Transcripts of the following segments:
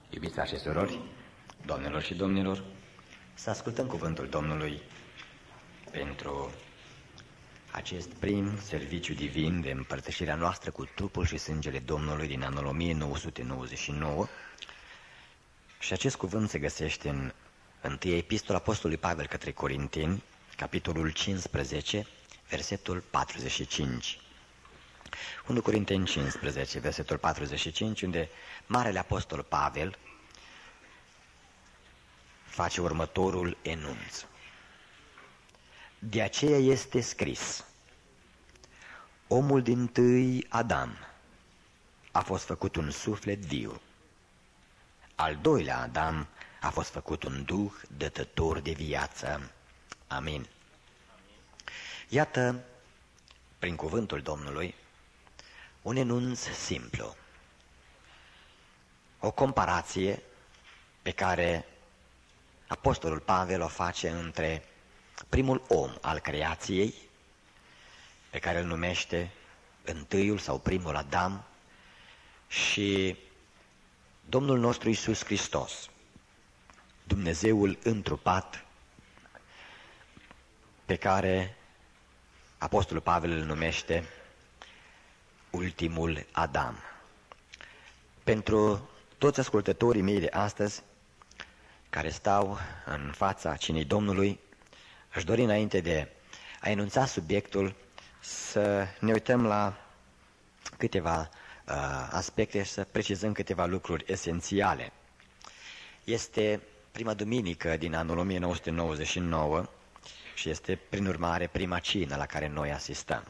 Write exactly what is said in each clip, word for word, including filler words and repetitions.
Iubiți frați și surori, doamnelor și domnilor, să ascultăm cuvântul Domnului pentru acest prim serviciu divin de împărtășirea noastră cu trupul și sângele Domnului din anul o mie nouă sute nouăzeci și nouă. Și acest cuvânt se găsește în întâia epistola Apostolului Pavel către Corinteni, capitolul cincisprezece, versetul patruzeci și cinci. unu Corinteni cincisprezece, versetul patruzeci și cinci, unde Marele Apostol Pavel face următorul enunț. De aceea este scris: omul dintâi, Adam, a fost făcut un suflet viu. Al doilea Adam a fost făcut un duh dătător de viață. Amin. Iată, prin cuvântul Domnului, un enunț simplu, o comparație pe care Apostolul Pavel o face între primul om al creației, pe care îl numește întâiul sau primul Adam, și Domnul nostru Iisus Hristos, Dumnezeul întrupat, pe care Apostolul Pavel îl numește ultimul Adam. Pentru toți ascultătorii mei de astăzi, care stau în fața cinei Domnului, aș dori, înainte de a enunța subiectul, să ne uităm la câteva uh, aspecte și să precizăm câteva lucruri esențiale. Este prima duminică din anul o mie nouă sute nouăzeci și nouă și este, prin urmare, prima cină la care noi asistăm.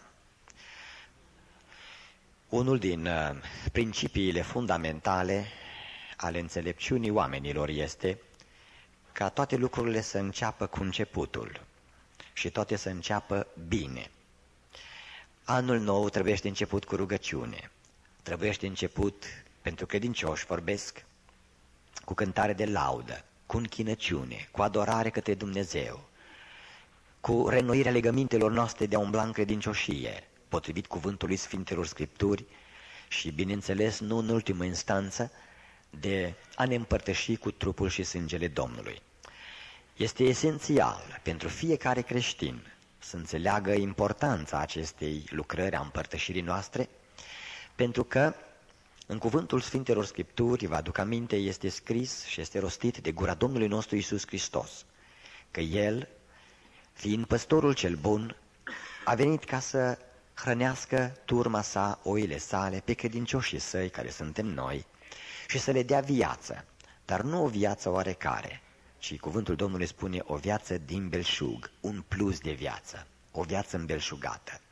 Unul din uh, principiile fundamentale ale înțelepciunii oamenilor este ca toate lucrurile să înceapă cu începutul și toate să înceapă bine. Anul nou trebuiește început cu rugăciune, trebuiește început, pentru credincioși vorbesc, cu cântare de laudă, cu închinăciune, cu adorare către Dumnezeu, cu reînnoirea legămintelor noastre de a umbla în credincioșie, potrivit cuvântului Sfintelor Scripturi și, bineînțeles, nu în ultimă instanță, de a ne împărtăși cu trupul și sângele Domnului. Este esențial pentru fiecare creștin să înțeleagă importanța acestei lucrări a împărtășirii noastre, pentru că în cuvântul Sfintelor Scripturi, vă aduc aminte, este scris și este rostit de gura Domnului nostru Iisus Hristos, că El, fiind păstorul cel bun, a venit ca să hrănească turma sa, oile sale, pe credincioșii săi, care suntem noi, și să le dea viață, dar nu o viață oarecare, ci cuvântul Domnului spune o viață din belșug, un plus de viață, o viață îmbelșugată.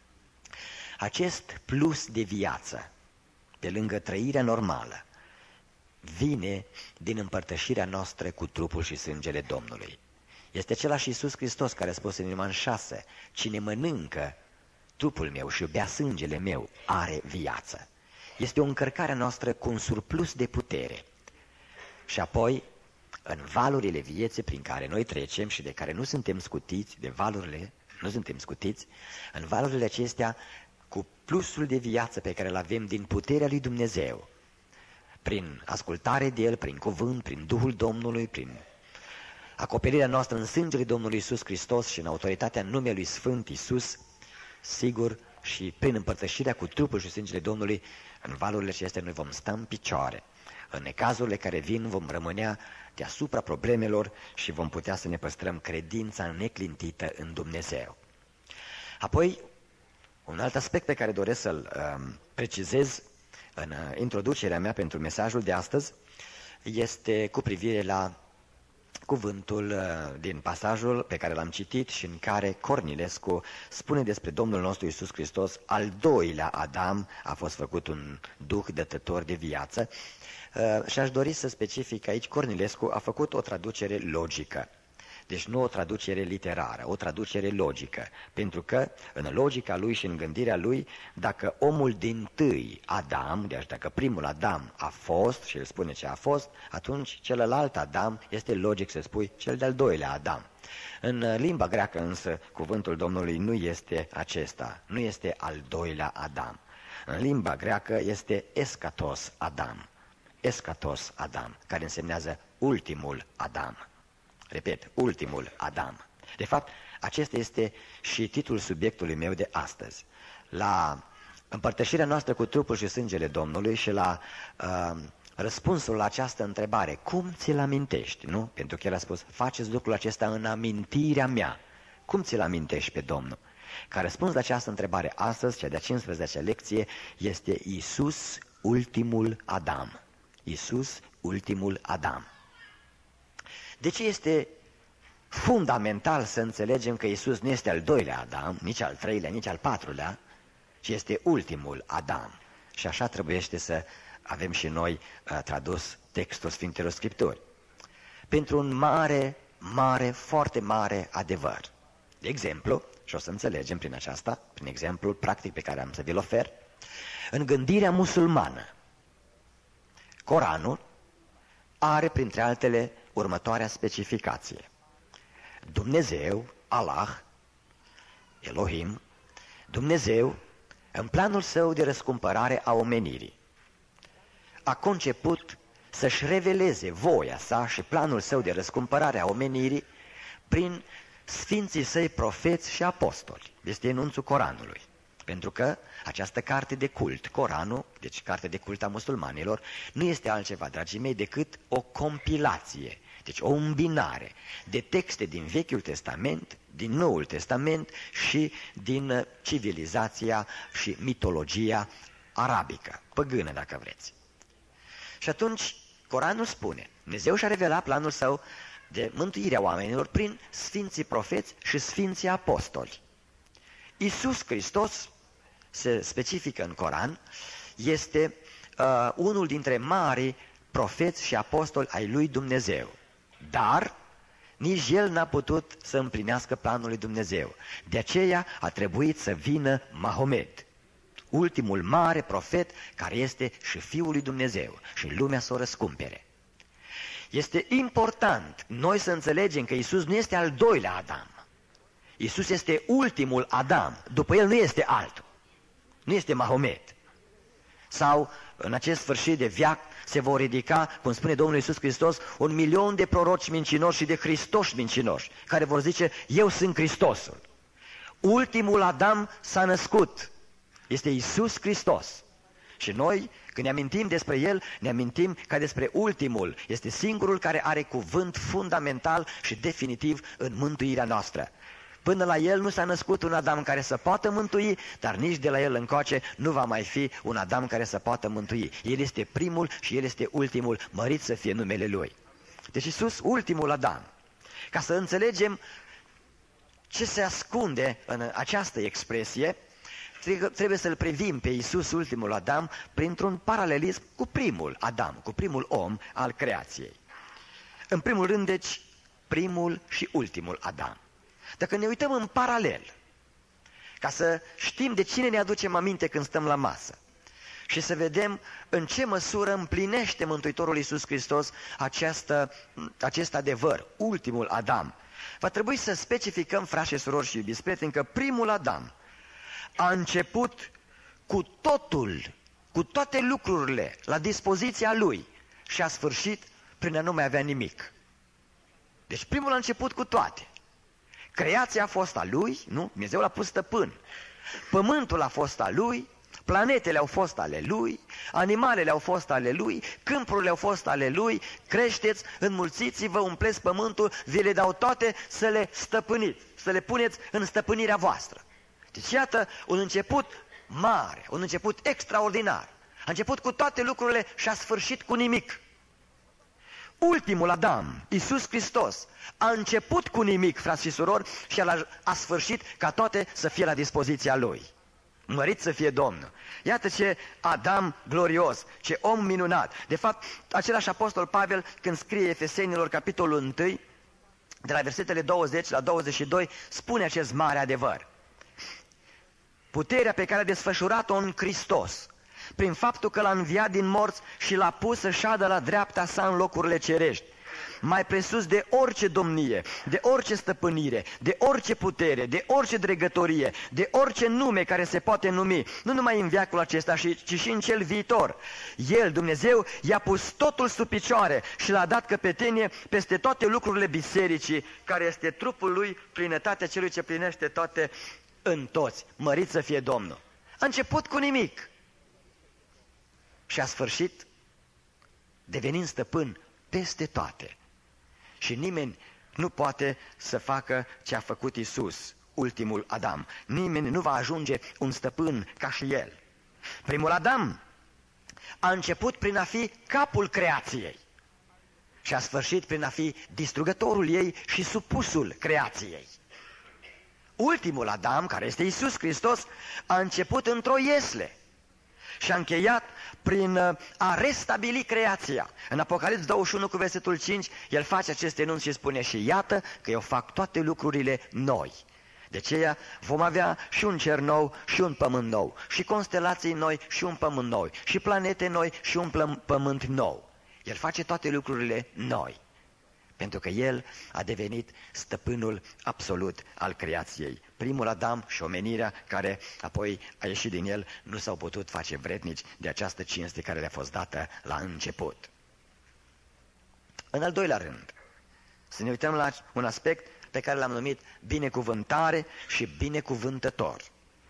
Acest plus de viață, pe lângă trăirea normală, vine din împărtășirea noastră cu trupul și sângele Domnului. Este același Iisus Hristos care a spus în Ioan șase: cine mănâncă trupul meu și bea sângele meu are viață. Este o încărcare noastră cu un surplus de putere. Și apoi, în valurile vieții prin care noi trecem și de care nu suntem scutiți, de valurile, nu suntem scutiți, în valurile acestea, cu plusul de viață pe care îl avem din puterea lui Dumnezeu, prin ascultare de El, prin cuvânt, prin Duhul Domnului, prin acoperirea noastră în sângele Domnului Iisus Hristos și în autoritatea numelui Sfânt Iisus, sigur, și prin împărtășirea cu trupul și sângele Domnului, în valurile acestea noi vom sta în picioare. În necazurile care vin vom rămânea deasupra problemelor și vom putea să ne păstrăm credința neclintită în Dumnezeu. Apoi, un alt aspect pe care doresc să-l uh, precizez în uh, introducerea mea pentru mesajul de astăzi este cu privire la cuvântul uh, din pasajul pe care l-am citit și în care Cornilescu spune despre Domnul nostru Iisus Hristos: al doilea Adam a fost făcut un duh dătător de viață. Uh, și aș dori să specific aici, Cornilescu a făcut o traducere logică. Deci nu o traducere literară, o traducere logică. Pentru că în logica lui și în gândirea lui, dacă omul dintâi Adam, deci dacă primul Adam a fost, și el spune ce a fost, atunci celălalt Adam este logic să spui cel de-al doilea Adam. În limba greacă însă cuvântul Domnului nu este acesta, nu este al doilea Adam. În limba greacă este eschatos Adam. eschatos Adam, care însemnează ultimul Adam. Repet, ultimul Adam. De fapt, acesta este și titlul subiectului meu de astăzi. La împărtășirea noastră cu trupul și sângele Domnului și la uh, răspunsul la această întrebare, cum ți-l amintești, nu? Pentru că el a spus, faceți lucrul acesta în amintirea mea. Cum ți-l amintești pe Domnul? Ca răspuns la această întrebare astăzi, cea de-a cincisprezecea lecție, este Iisus, ultimul Adam. Iisus, ultimul Adam. De ce este fundamental să înțelegem că Iisus nu este al doilea Adam, nici al treilea, nici al patrulea, ci este ultimul Adam? Și așa trebuiește să avem și noi uh, tradus textul Sfintelor Scripturi. Pentru un mare, mare, foarte mare adevăr. De exemplu, și o să înțelegem prin aceasta, prin exemplul practic pe care am să vi-l ofer, în gândirea musulmană, Coranul are printre altele următoarea specificație. Dumnezeu, Allah, Elohim, Dumnezeu, în planul său de răscumpărare a omenirii, a conceput să-și reveleze voia sa și planul său de răscumpărare a omenirii prin sfinții săi profeți și apostoli. Este enunțul Coranului. Pentru că această carte de cult, Coranul, deci carte de cult a musulmanilor, nu este altceva, dragii mei, decât o compilație, deci o îmbinare de texte din Vechiul Testament, din Noul Testament și din civilizația și mitologia arabică, păgână dacă vreți. Și atunci Coranul spune, Dumnezeu și-a revelat planul său de mântuirea oamenilor prin sfinții profeți și sfinții apostoli. Iisus Hristos, se specifică în Coran, este uh, unul dintre marii profeți și apostoli ai lui Dumnezeu. Dar nici el n-a putut să împlinească planul lui Dumnezeu. De aceea a trebuit să vină Mahomet, ultimul mare profet care este și Fiul lui Dumnezeu și lumea să o răscumpere. Este important noi să înțelegem că Iisus nu este al doilea Adam. Iisus este ultimul Adam, după el nu este altul. Nu este Mahomet. Sau în acest sfârșit de veac se vor ridica, cum spune Domnul Iisus Hristos, un milion de proroci mincinoși și de Hristoși mincinoși, care vor zice, eu sunt Hristosul. Ultimul Adam s-a născut. Este Iisus Hristos. Și noi, când ne amintim despre El, ne amintim ca despre ultimul. Este singurul care are cuvânt fundamental și definitiv în mântuirea noastră. Până la El nu s-a născut un Adam care să poată mântui, dar nici de la El încoace nu va mai fi un Adam care să poată mântui. El este primul și El este ultimul, mărit să fie numele Lui. Deci Iisus, ultimul Adam. Ca să înțelegem ce se ascunde în această expresie, trebuie să-L privim pe Iisus, ultimul Adam, printr-un paralelism cu primul Adam, cu primul om al creației. În primul rând, deci, primul și ultimul Adam. Dacă ne uităm în paralel, ca să știm de cine ne aducem aminte când stăm la masă și să vedem în ce măsură împlinește Mântuitorul Iisus Hristos această, acest adevăr, ultimul Adam, va trebui să specificăm, frați și surori și iubiți prieteni, că primul Adam a început cu totul, cu toate lucrurile la dispoziția lui și a sfârșit prin a nu mai avea nimic. Deci primul a început cu toate. Creația a fost a lui, nu? Dumnezeu l-a pus stăpân. Pământul a fost a lui, planetele au fost ale lui, animalele au fost ale lui, câmpurile au fost ale lui, creșteți, înmulțiți-vă, umpleți pământul, vi le dau toate să le stăpâniți, să le puneți în stăpânirea voastră. Deci iată un început mare, un început extraordinar. A început cu toate lucrurile și a sfârșit cu nimic. Ultimul Adam, Iisus Hristos, a început cu nimic, frați și surori, și a, a sfârșit ca toate să fie la dispoziția Lui. Mărit să fie Domnul! Iată ce Adam glorios, ce om minunat! De fapt, același apostol Pavel, când scrie Efesenilor, capitolul unu, de la versetele douăzeci la douăzeci și doi, spune acest mare adevăr. Puterea pe care a desfășurat-o în Hristos, prin faptul că l-a înviat din morți și l-a pus să șadă la dreapta sa în locurile cerești, mai presus de orice domnie, de orice stăpânire, de orice putere, de orice dregătorie, de orice nume care se poate numi, nu numai în veacul acesta, ci și în cel viitor. El, Dumnezeu, i-a pus totul sub picioare și l-a dat căpetenie peste toate lucrurile bisericii, care este trupul lui, plinătatea celui ce plinește toate în toți. Mărit să fie Domnul! A început cu nimic și a sfârșit devenind stăpân peste toate. Și nimeni nu poate să facă ce a făcut Iisus, ultimul Adam. Nimeni nu va ajunge un stăpân ca și el. Primul Adam a început prin a fi capul creației și a sfârșit prin a fi distrugătorul ei și supusul creației. Ultimul Adam, care este Iisus Hristos, a început într-o iesle și a încheiat prin a restabili creația. În Apocalipsa douăzeci și unu cu versetul cinci, el face acest enunț și spune: și iată că eu fac toate lucrurile noi. De aceea vom avea și un cer nou și un pământ nou, și constelații noi și un pământ nou, și planete noi și un pământ nou. El face toate lucrurile noi, pentru că el a devenit stăpânul absolut al creației. Primul Adam și omenirea care apoi a ieșit din el nu s-au putut face vrednici de această cinste care le-a fost dată la început. În al doilea rând, să ne uităm la un aspect pe care l-am numit binecuvântare și binecuvântător.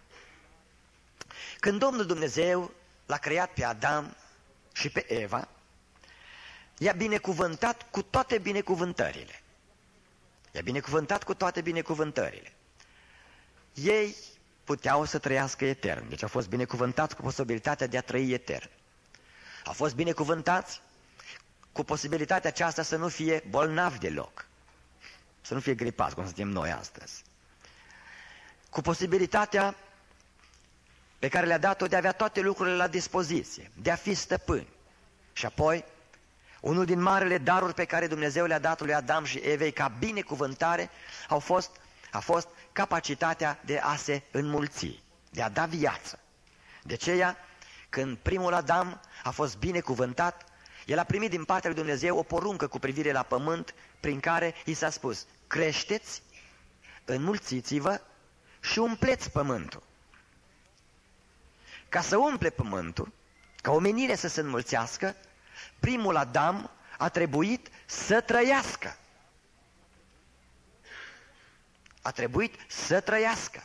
Când Domnul Dumnezeu l-a creat pe Adam și pe Eva, i-a binecuvântat cu toate binecuvântările. I-a binecuvântat cu toate binecuvântările. Ei puteau să trăiască etern, deci au fost binecuvântați cu posibilitatea de a trăi etern. Au fost binecuvântați cu posibilitatea aceasta să nu fie bolnavi deloc, să nu fie gripați, cum suntem noi astăzi. Cu posibilitatea pe care le-a dat-o de a avea toate lucrurile la dispoziție, de a fi stăpâni. Și apoi, unul din marele daruri pe care Dumnezeu le-a dat lui Adam și Evei ca binecuvântare au fost, a fost capacitatea de a se înmulți, de a da viață. De aceea, când primul Adam a fost binecuvântat, el a primit din partea lui Dumnezeu o poruncă cu privire la pământ, prin care i s-a spus: creșteți, înmulțiți-vă și umpleți pământul. Ca să umple pământul, ca omenire să se înmulțească, primul Adam a trebuit să trăiască. A trebuit să trăiască.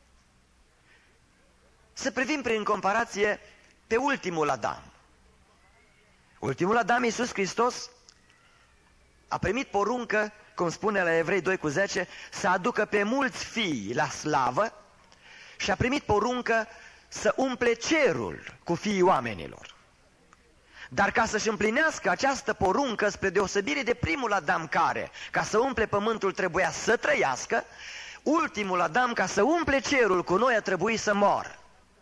Să privim prin comparație pe ultimul Adam. Ultimul Adam, Iisus Hristos, a primit poruncă, cum spune la Evrei doi cu zece, să aducă pe mulți fii la slavă și a primit poruncă să umple cerul cu fiii oamenilor. Dar ca să-și împlinească această poruncă, spre deosebire de primul Adam care, ca să umple pământul, trebuia să trăiască, ultimul Adam, ca să umple cerul cu noi, a trebuit să moară.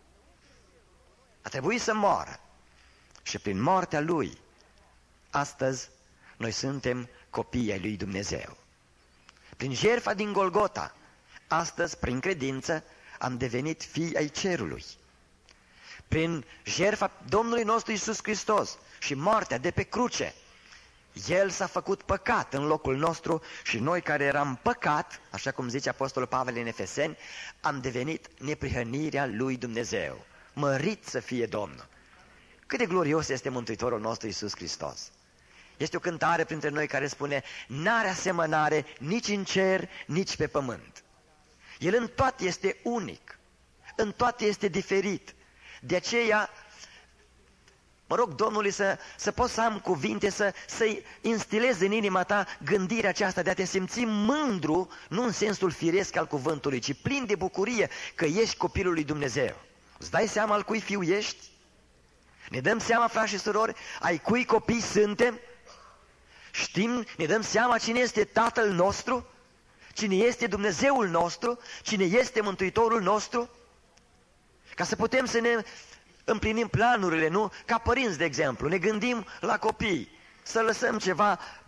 A trebuit să moară. Și prin moartea lui, astăzi, noi suntem copii ai lui Dumnezeu. Prin jertfa din Golgota, astăzi, prin credință, am devenit fii ai cerului. Prin jertfa Domnului nostru Iisus Hristos și moartea de pe cruce, El s-a făcut păcat în locul nostru și noi care eram păcat, așa cum zice Apostolul Pavel în Efeseni, am devenit neprihănirea lui Dumnezeu. Mărit să fie Domnul! Cât de glorios este Mântuitorul nostru Iisus Hristos! Este o cântare printre noi care spune: n-are asemănare nici în cer, nici pe pământ. El în toate este unic, în toate este diferit. De aceea, mă rog Domnului să, să poți să am cuvinte, să, să-i instilez în inima ta gândirea aceasta de a te simți mândru, nu în sensul firesc al cuvântului, ci plin de bucurie că ești copilul lui Dumnezeu. Îți dai seama al cui fiu ești? Ne dăm seama, frați și surori, ai cui copii suntem? Știm, ne dăm seama cine este Tatăl nostru? Cine este Dumnezeul nostru? Cine este Mântuitorul nostru? Ca să putem să ne împlinim planurile, nu? Ca părinți, de exemplu, ne gândim la copii, să lăsăm ceva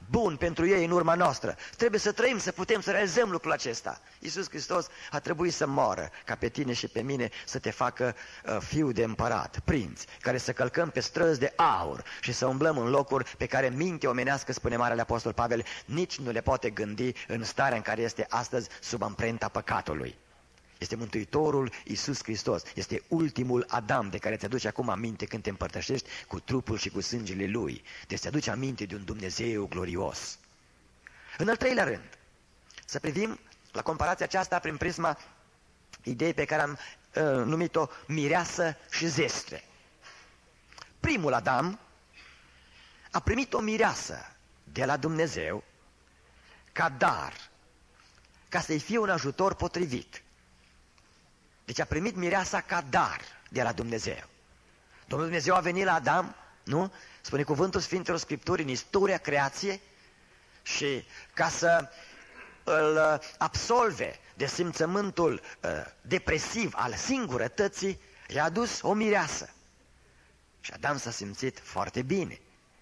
bun pentru ei în urma noastră. Trebuie să trăim, să putem să realizăm lucrul acesta. Iisus Hristos a trebuit să moară ca pe tine și pe mine să te facă uh, fiu de împărat, prinț, care să călcăm pe străzi de aur și să umblăm în locuri pe care mintea omenească, spune Marele Apostol Pavel, nici nu le poate gândi în starea în care este astăzi sub amprenta păcatului. Este Mântuitorul Iisus Hristos, este ultimul Adam de care ți-aduce acum aminte când te împărtășești cu trupul și cu sângele Lui. Deci ți-aduce aminte de un Dumnezeu glorios. În al treilea rând, să privim la comparația aceasta prin prisma ideii pe care am uh, numit-o mireasă și zestre. Primul Adam a primit o mireasă de la Dumnezeu ca dar, ca să-i fie un ajutor potrivit. Deci a primit mireasa ca dar de la Dumnezeu. Domnul Dumnezeu a venit la Adam, nu? Spune cuvântul Sfintelor Scripturii în istoria creației și ca să îl absolve de simțământul uh, depresiv al singurătății, i-a adus o mireasă. Și Adam s-a simțit foarte bine.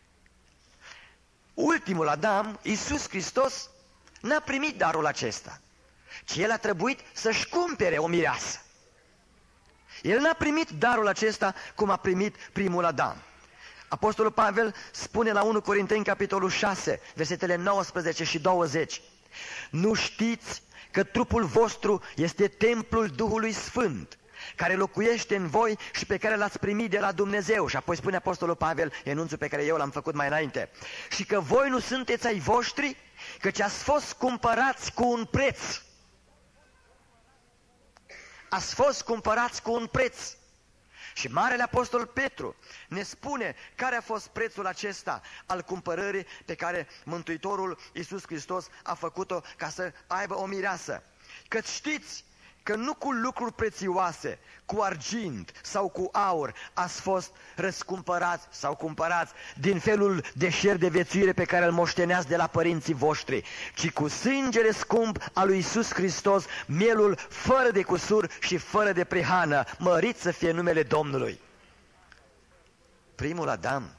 Ultimul Adam, Iisus Hristos, n-a primit darul acesta, ci el a trebuit să-și cumpere o mireasă. El n-a primit darul acesta cum a primit primul Adam. Apostolul Pavel spune la unu Corinteni, capitolul șase, versetele nouăsprezece și douăzeci. Nu știți că trupul vostru este templul Duhului Sfânt, care locuiește în voi și pe care l-ați primit de la Dumnezeu. Și apoi spune Apostolul Pavel, enunțul pe care eu l-am făcut mai înainte, și că voi nu sunteți ai voștri, căci ați fost cumpărați cu un preț. Ați fost cumpărați cu un preț. Și Marele Apostol Petru ne spune care a fost prețul acesta al cumpărării pe care Mântuitorul Iisus Hristos a făcut-o ca să aibă o mireasă. Căci știți că nu cu lucruri prețioase, cu argint sau cu aur ați fost răscumpărați sau cumpărați din felul de șer de viețuire pe care îl moșteneați de la părinții voștri, ci cu sângele scump al lui Iisus Hristos, mielul fără de cusur și fără de prihană, mărit să fie numele Domnului. Primul Adam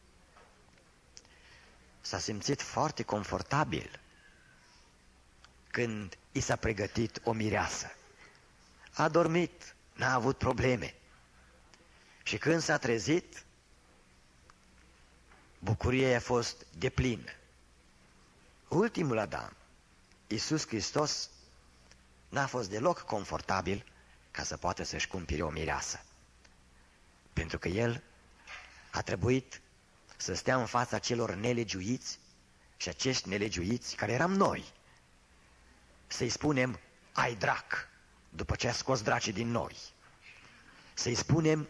s-a simțit foarte confortabil când i s-a pregătit o mireasă. A dormit, n-a avut probleme. Și când s-a trezit, bucuria a fost deplină. Ultimul Adam, Iisus Hristos, n-a fost deloc confortabil ca să poată să-și cumpere o mireasă. Pentru că el a trebuit să stea în fața celor nelegiuiți și acești nelegiuiți, care eram noi, să-i spunem, ai drac, după ce a scos dracii din noi. Să-i spunem,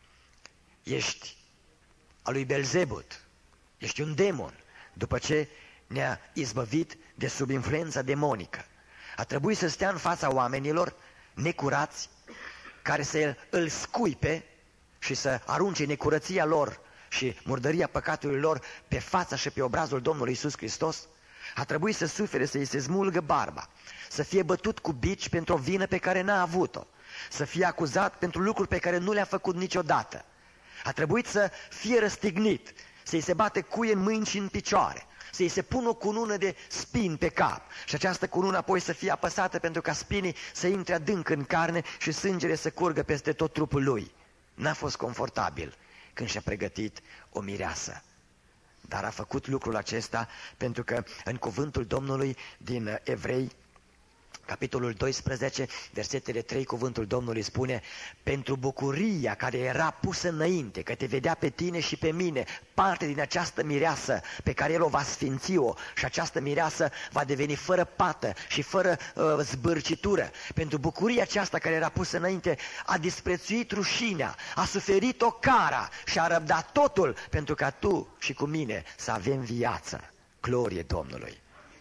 ești al lui Belzebut, ești un demon, după ce ne-a izbăvit de sub influența demonică. A trebuit să stea în fața oamenilor necurați, care să îl scuipe și să arunce necurăția lor și murdăria păcatului lor pe fața și pe obrazul Domnului Iisus Hristos. A trebuit să sufere, să-i se smulgă barba, să fie bătut cu bici pentru o vină pe care n-a avut-o, să fie acuzat pentru lucruri pe care nu le-a făcut niciodată. A trebuit să fie răstignit, să-i se bate cuie în mâini și în picioare, să-i se pună o cunună de spini pe cap și această cunună apoi să fie apăsată pentru ca spinii să intre adânc în carne și sângele să curgă peste tot trupul lui. N-a fost confortabil când și-a pregătit o mireasă. Dar a făcut lucrul acesta pentru că în cuvântul Domnului din Evrei, capitolul doisprezece, versetele trei, cuvântul Domnului spune: pentru bucuria care era pusă înainte, că te vedea pe tine și pe mine parte din această mireasă pe care El o va sfinți-o, și această mireasă va deveni fără pată și fără uh, zbârcitură. Pentru bucuria aceasta care era pusă înainte, a disprețuit rușinea, a suferit o cara și a răbdat totul pentru ca tu și cu mine să avem viață. Glorie Domnului!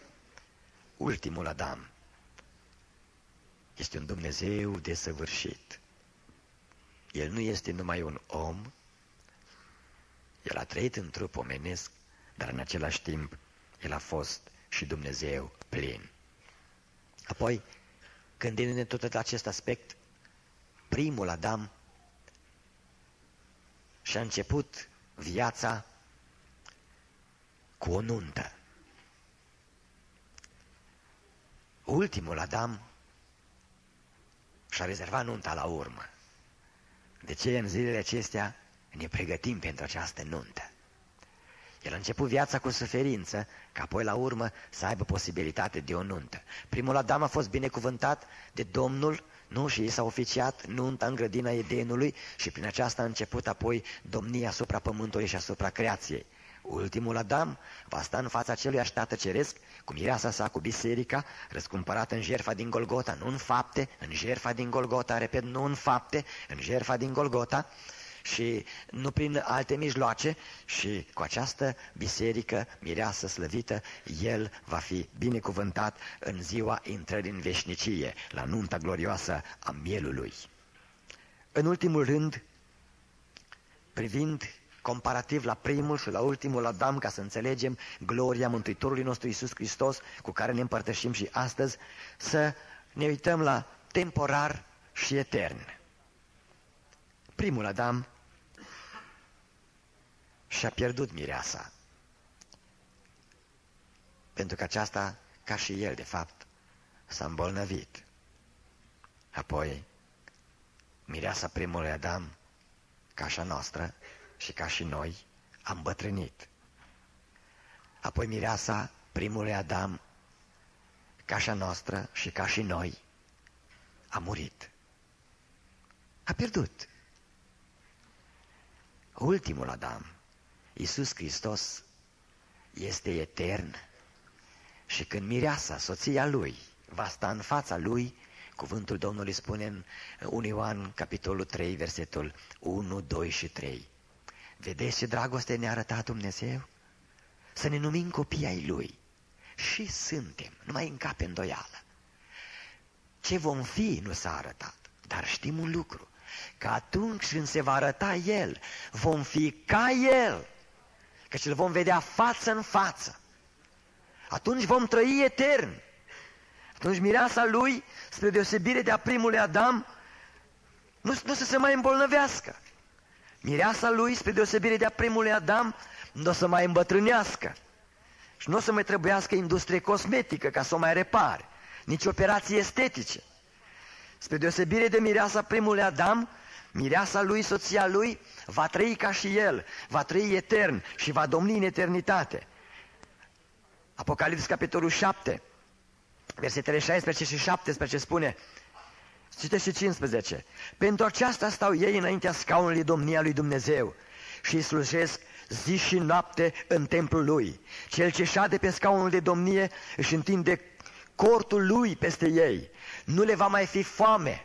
Ultimul Adam este un Dumnezeu desăvârșit. El nu este numai un om, El a trăit în trup omenesc, dar în același timp El a fost și Dumnezeu plin. Apoi, gândindu-ne tot acest aspect, primul Adam și-a început viața cu o nuntă. ultimul Adam și-a rezervat nunta la urmă. De ce în zilele acestea ne pregătim pentru această nuntă? El a început viața cu suferință, ca apoi la urmă să aibă posibilitate de o nuntă. Primul Adam a fost binecuvântat de Domnul, nu? Și i s-a oficiat nunta în grădina Edenului și prin aceasta a început apoi domnia asupra pământului și asupra creației. Ultimul Adam va sta în fața celui Tată ceresc, cu mireasa sa, cu biserica, răscumpărată în jertfa din Golgota, nu în fapte, în jertfa din Golgota, repet, nu în fapte, în jertfa din Golgota, și nu prin alte mijloace, și cu această biserică mireasă slăvită, el va fi binecuvântat în ziua intrării în veșnicie, la nunta glorioasă a mielului. În ultimul rând, privind comparativ la primul și la ultimul Adam, ca să înțelegem gloria Mântuitorului nostru Iisus Hristos, cu care ne împărtășim și astăzi, să ne uităm la temporar și etern. Primul Adam și-a pierdut mireasa, pentru că aceasta, ca și el de fapt, s-a îmbolnăvit. Apoi, mireasa primului Adam, ca și a noastră și ca și noi, a îmbătrânit. Apoi mireasa primului Adam, ca și a noastră și ca și noi, a murit. A pierdut. Ultimul Adam, Iisus Hristos, este etern și când mireasa, soția lui, va sta în fața lui, cuvântul Domnului spune în unu Ioan, capitolul trei, versetul unu, doi și trei. Vedeți ce dragoste ne-a arătat Dumnezeu? Să ne numim copii ai Lui. Și suntem, nu mai încape îndoială. Ce vom fi nu s-a arătat, dar știm un lucru, că atunci când se va arăta El, vom fi ca El, căci îl vom vedea față în față. Atunci vom trăi etern. Atunci mireasa lui, spre deosebire de a primului Adam, nu, nu să se mai îmbolnăvească. Mireasa lui, spre deosebire de a primului Adam, nu o să mai îmbătrânească. Și nu o să mai trebuiască industrie cosmetică ca să o mai repare, nici operații estetice. Spre deosebire de mireasa primului Adam, mireasa lui, soția lui, va trăi ca și el, va trăi etern și va domni în eternitate. Apocalips, capitolul șapte, versetele șaisprezece și șaptesprezece spune, citește și cincisprezece, pentru aceasta stau ei înaintea scaunului domnia lui Dumnezeu și îi slujesc zi și noapte în templul lui. Cel ce șade pe scaunul de domnie își întinde cortul lui peste ei. Nu le va mai fi foame,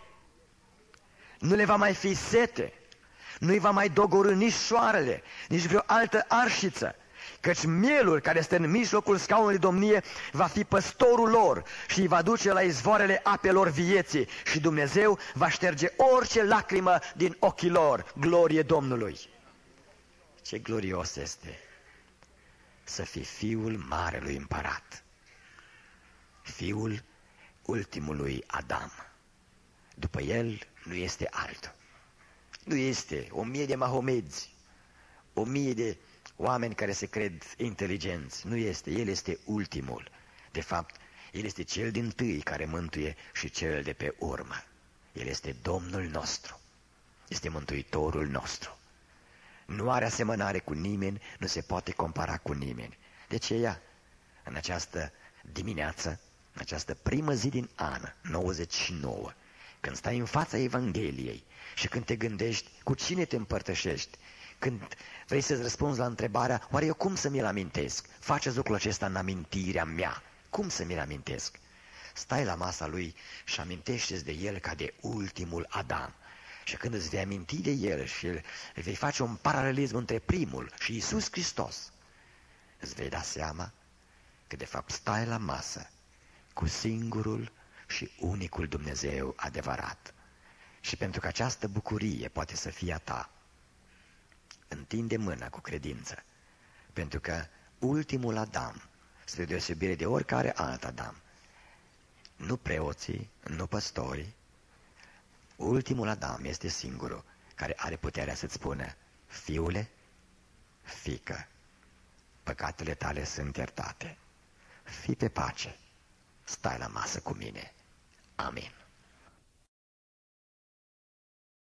nu le va mai fi sete, nu-i va mai dogorî nici soarele, nici vreo altă arșiță, căci mielul care este în mijlocul scaunului domnie va fi păstorul lor și îi va duce la izvoarele apelor vieții și Dumnezeu va șterge orice lacrimă din ochii lor. Glorie Domnului! Ce glorios este să fii fiul Marelui Împărat, fiul ultimului Adam. După el nu este altul. Nu este o mie de mahomezi, o mie de oameni care se cred inteligenți. Nu este, el este ultimul. De fapt, el este cel dintâi care mântuie și cel de pe urmă. El este Domnul nostru, este Mântuitorul nostru. Nu are asemănare cu nimeni, nu se poate compara cu nimeni. De aceea, în această dimineață, în această primă zi din an, nouăzeci și nouă, când stai în fața Evangheliei și când te gândești cu cine te împărtășești, când vrei să-ți răspunzi la întrebarea, oare eu cum să mi-l amintesc? Faceți lucrul acesta în amintirea mea. Cum să mi-l amintesc? Stai la masa lui și amintește-ți de el ca de ultimul Adam. Și când îți vei aminti de el și îl vei face un paralelism între primul și Iisus Hristos, îți vei da seama că de fapt stai la masă cu singurul și unicul Dumnezeu adevărat. Și pentru că această bucurie poate să fie a ta, întinde mâna cu credință, pentru că ultimul Adam, spre deosebire de oricare alt Adam, nu preoții, nu păstorii, ultimul Adam este singurul care are puterea să-ți spună, fiule, fiică, păcatele tale sunt iertate, fii pe pace, stai la masă cu mine. Amin.